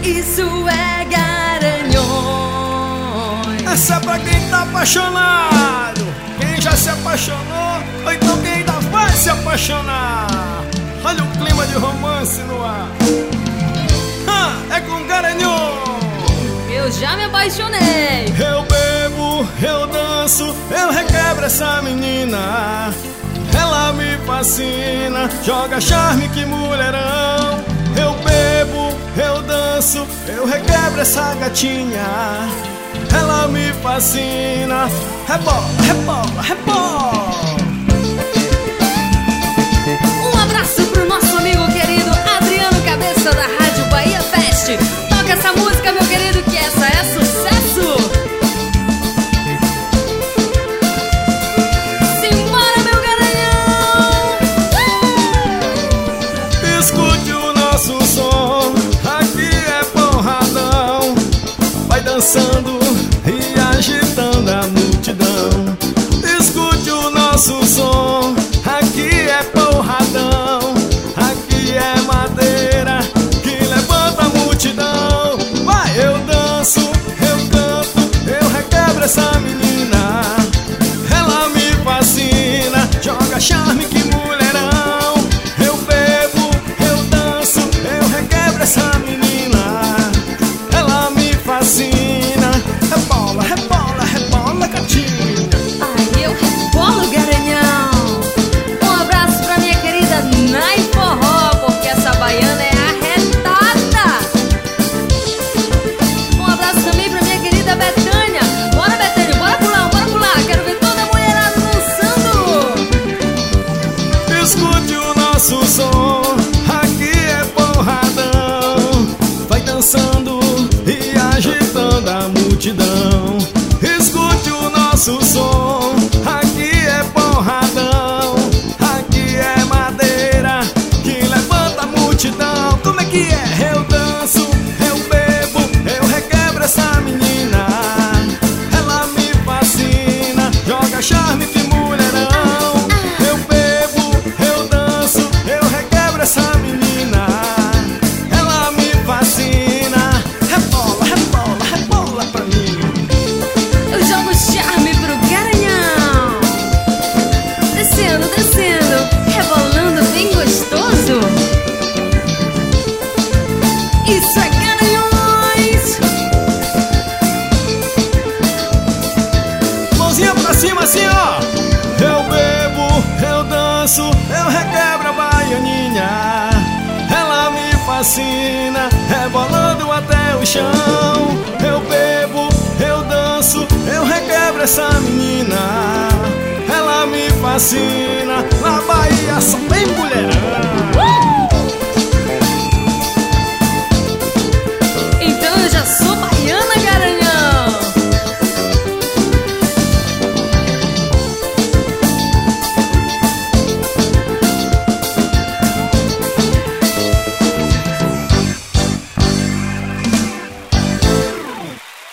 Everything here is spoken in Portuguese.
Isso é Garanhões. Essa é pra quem tá apaixonado, quem já se apaixonou, ou então quem ainda vai se apaixonar. Olha o clima de romance no ar. É com Garanhões. Eu já me apaixonei. Eu bebo, eu danço, eu requebro essa menina. Ela me fascina, joga charme, que mulherão. Eu bebo, eu danço, eu requebro essa gatinha. Ela me fascina. Rebola, rebola, rebola. Um abraço pro nosso amigo querido Adriano Cabeça, da Rádio Bahia Fest. Toca essa música, meu querido, que essa é sucesso. Simbora, meu Garanhão. Escute o nosso som, aqui é porradão. Vai dançando e agitando a multidão. Escute o nosso som, aqui é porradão. Aqui é madeira que levanta a multidão. Vai, eu danço, eu canto, eu requebro essa menina. Ela me fascina, joga charme, que mulherão. Eu bebo, eu danço, eu requebro essa menina. Ela me fascina. Rebola, rebola, rebola, gatinha. Ai, eu rebolo, Garanhão. Um abraço pra minha querida Nai Forró, porque essa baiana é arretada. Um abraço também pra minha querida Betânia. Bora, Betânia, bora pular. Quero ver toda a mulherada dançando. Escute o nosso som, aqui é porradão. Vai dançando e agitando a multidão. Escute o nosso som, aqui é porradão. Aqui é madeira que levanta a multidão. Como é que é? Eu danço, eu bebo, eu requebro essa menina. Ela me fascina, joga charme, que mulherão. Eu bebo, eu danço, eu requebro essa menina. Ela me fascina. Rebola, rebola, rebola pra mim. Eu jogo charme pro Garanhão. Descendo, descendo, rebolando bem gostoso. Isso é Garanhões. Mãozinha pra cima assim, ó. Eu bebo, eu danço, eu requebro a baianinha. Ela me fascina, rebolando até o chão. Eu bebo, eu danço, eu requebro essa menina. Ela me fascina, na Bahia só tem mulherão.